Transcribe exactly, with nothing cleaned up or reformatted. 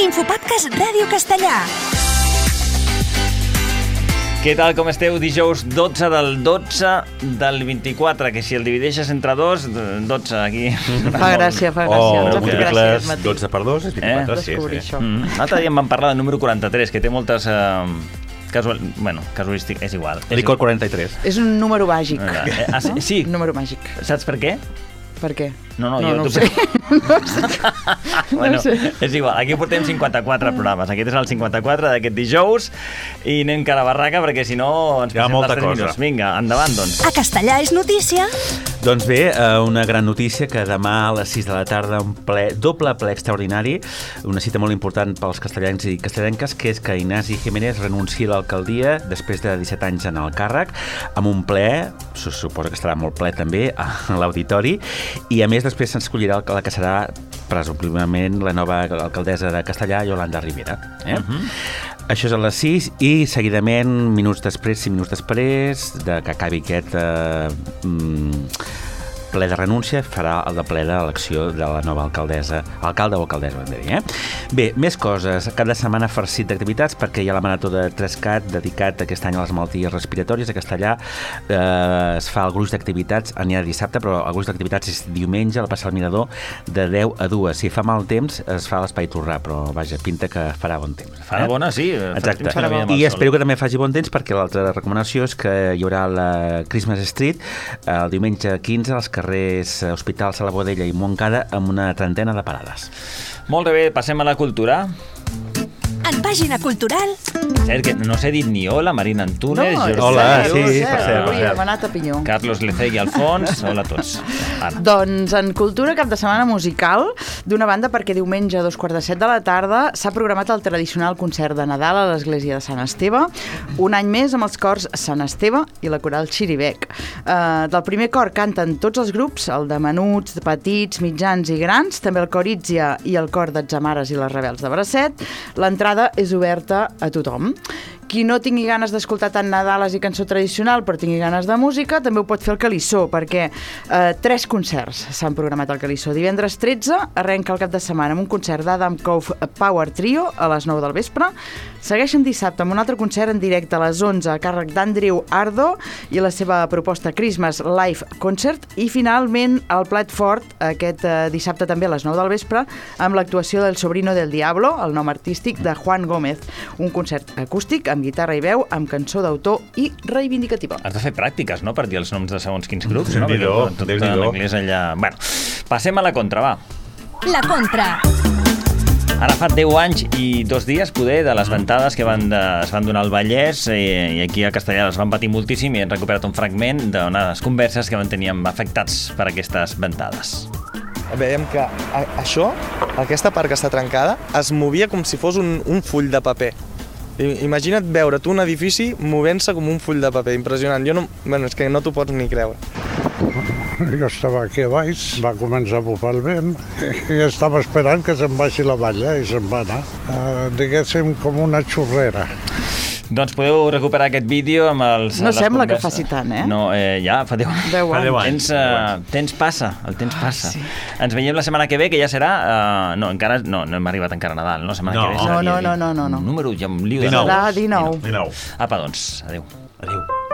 Infopodcast Ràdio Castellà. Què tal, com esteu? Dijous dotze del dotze del vint-i-quatre, que si el divideixes entre dos, dotze, aquí. Fa gràcia, fa gràcia. O Ens ha fet gràcia aquest matí. dotze per dos és vint-i-quatre, Eh? sí, Descobrir sí. això. Mm. L'altre dia em van parlar del número quaranta-tres, que té moltes... Eh, casual... bueno, casuístic, és igual. És Licor igual. quaranta-tres. És un número màgic. Eh, ah, sí, No? sí. Un número màgic. Saps per què? Per què? No, no, no, jo... no tu... ho sé. No ho sé. Bueno, No ho sé. és igual, aquí portem cinquanta-quatre programes. Aquest és el cinquanta-quatre d'aquest dijous i anem cara a barraca perquè si no ens Hi ha passem molta dels tres cosa. minuts. Vinga, endavant, doncs. A Castellà és notícia. Doncs bé, eh, una gran notícia que demà a les sis de la tarda un ple, doble ple extraordinari, una cita molt important pels castellans i castellanques, que és que Ignasi Giménez renuncia a l'alcaldia després de disset anys en el càrrec, amb un ple, se suposa que estarà molt ple també, a l'auditori, i a més després s'escollirà la que serà presumiblement la nova alcaldessa de Castellà, Yolanda Rivera. Eh? Uh-huh. Això és a les sis i seguidament, minuts després, cinc minuts després de que acabi aquest eh, mm, ple de renúncia, farà el de ple d'elecció de la nova alcaldessa, alcalde o alcaldessa, hem de dir, eh? Bé, més coses. Cada setmana farcit d'activitats perquè hi ha la Marató de Trescat dedicat aquest any a les malalties respiratòries. A Castellà eh, es fa el gruix d'activitats, n'hi ha dissabte, però el gruix d'activitats és diumenge, al Passeig del Mirador, de deu a dues. Si fa mal temps, es fa a l'Espai Torrà, però vaja, pinta que farà bon temps. Farà eh? bona, sí. Exacte. Farà bon. I espero que també faci bon temps perquè l'altra recomanació és que hi haurà la Christmas Street el diumenge quinze als carrers Hospital Sala Boadella i Montcada amb una trentena de parades. Molt bé, passem a la cultura. En pàgina cultural. Cert que no s'he dit ni hola, Marina Antunes, No, Jordi Hola, Rius, sí, sí, per cert, per avui cert. hem anat a pinyó. Carlos Lecegui Alfons, hola a tots. Ara. Doncs en cultura, cap de setmana musical d'una banda perquè diumenge a dos quarts de set de la tarda s'ha programat el tradicional concert de Nadal a l'església de Sant Esteve, un any més amb els cors Sant Esteve i la coral Xiribec. Uh, del primer cor canten tots els grups, el de menuts, petits, mitjans i grans, també el cor Ítzia i el cor d'Atzamares i les Rebels de Bracet. L'entrada és oberta a tothom. Qui no tingui ganes d'escoltar tant Nadales i cançó tradicional, però tingui ganes de música, també ho pot fer al Calissó, perquè eh, tres concerts s'han programat al Calissó. Divendres tretze arrenca el cap de setmana amb un concert d'Adam Cove Power Trio a les nou del vespre. Segueixen dissabte amb un altre concert en directe a les onze a càrrec d'Andrew Ardo i la seva proposta Christmas Live Concert. I finalment el plat fort aquest eh, dissabte també a les nou del vespre amb l'actuació del Sobrino del Diablo, el nom artístic de Juan Gómez. Un concert acústic amb guitarra i veu, amb cançó d'autor i reivindicativa. Has de fer pràctiques, no?, per dir els noms de segons quins grups, no? Déu-n'hi-do, Perquè tot Déu-n'hi-do. l'anglès allà... Bueno, passem a la contra, va. La contra. Ara fa deu anys i dos dies, poder, de les ventades que van de, es van donar al Vallès i, i aquí a Castellà les van patir moltíssim i hem recuperat un fragment d'unes converses que van tenir amb afectats per aquestes ventades. Veiem que a, això, aquesta part que està trencada, es movia com si fos un, un full de paper. I, imagina't veure tu un edifici movent-se com un full de paper, impressionant. Jo no, bueno, és que no t'ho pots ni creure. Jo estava aquí a baix, va començar a bufar el vent i estava esperant que se'n vagi la valla i se'n va anar. Uh, diguéssim, com una xurrera. Doncs podeu recuperar aquest vídeo amb els... No les sembla que converses. faci tant, eh? No, eh, ja, fa deu anys. Deu Fa deu anys. anys. Temps, uh, temps passa, el temps passa. sí. Ens veiem la setmana que ve, que ja serà... Uh, no, encara no, no hem arribat encara a Nadal, no? La setmana No. que ve serà No, no, dia no, no, no, no. Número, ja em lio de dinou. números. Serà dinou. dinou. Apa, doncs, adéu. Adéu.